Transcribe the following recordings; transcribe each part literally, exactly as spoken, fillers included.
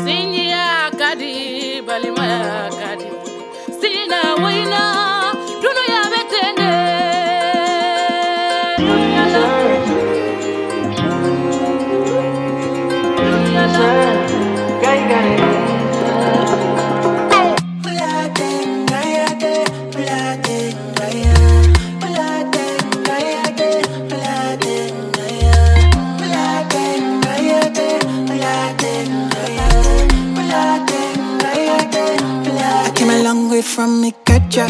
Sinya kadi balimaya kadi Sina waina duno ya betende Dunyala Dunyala Gai gai from me catcha.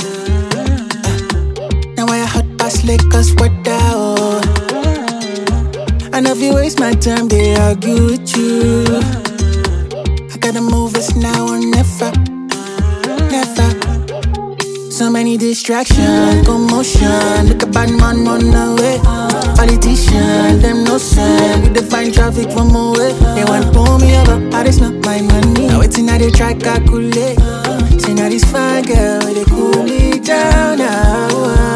Now I hot past Lakers weather. Oh. I know if you waste my time, they argue with you. I gotta move, it's now or never, never. So many distractions, commotion. Look a bad man run away. Politician, them no sun. We define traffic from away. They want pull me over, but it's not my money. Now it's in how they try calculate. See now this fine girl, they cool me down now.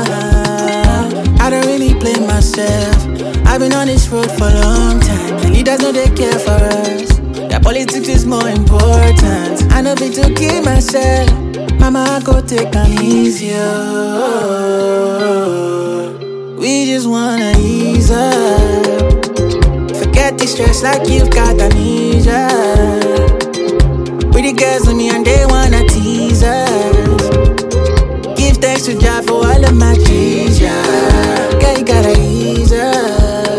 I don't really play myself. I've been on this road for a long time. The leaders know they care for us. Their politics is more important. I know it to keep myself. Mama, I go take them easier. We just wanna ease up. Forget the stress like you've got amnesia. With the girls with me and they wanna tease us. Give thanks to Jah for all of my cheese, yeah. Girl, you gotta ease up.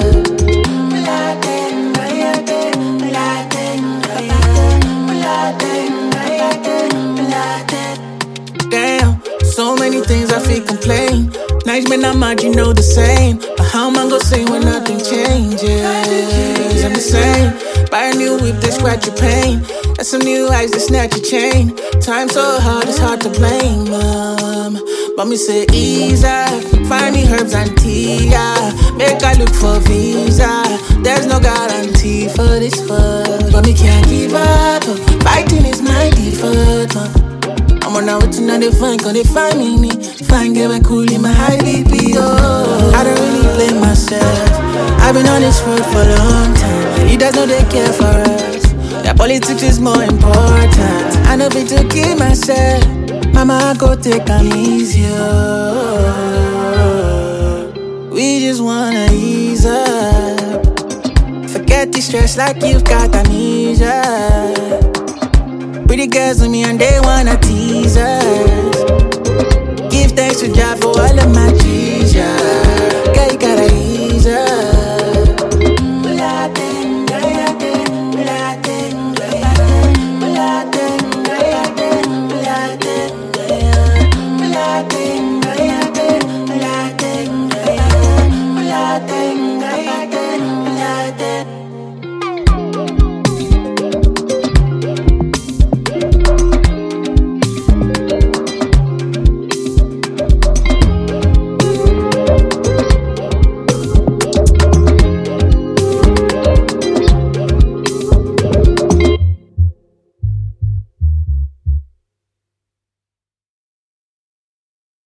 Damn, so many things I feel complain. Nights when I'm mad, you know the same. But how am I gonna say when nothing changes? I'm the same. Buy a new whip, they scratch your pain. And some new eyes, they snatch your chain. Time so hard, it's hard to blame, mom. But me say ease up. Find me herbs and tea, yeah. Make I look for visa. There's no guarantee for this fuck. But me can't give up. Fighting is my default, man. I'm on now waiting on the fun, cause they find me, me. Fine girl, I cool in my high B P, oh. I don't really blame myself. I've been on this road for a long time. Leaders know they care for us. Their politics is more important. I know it to keep myself. Mama, I go take them easier. We just wanna ease up. Forget the stress like you've got amnesia. Pretty girls with me and they wanna tease us.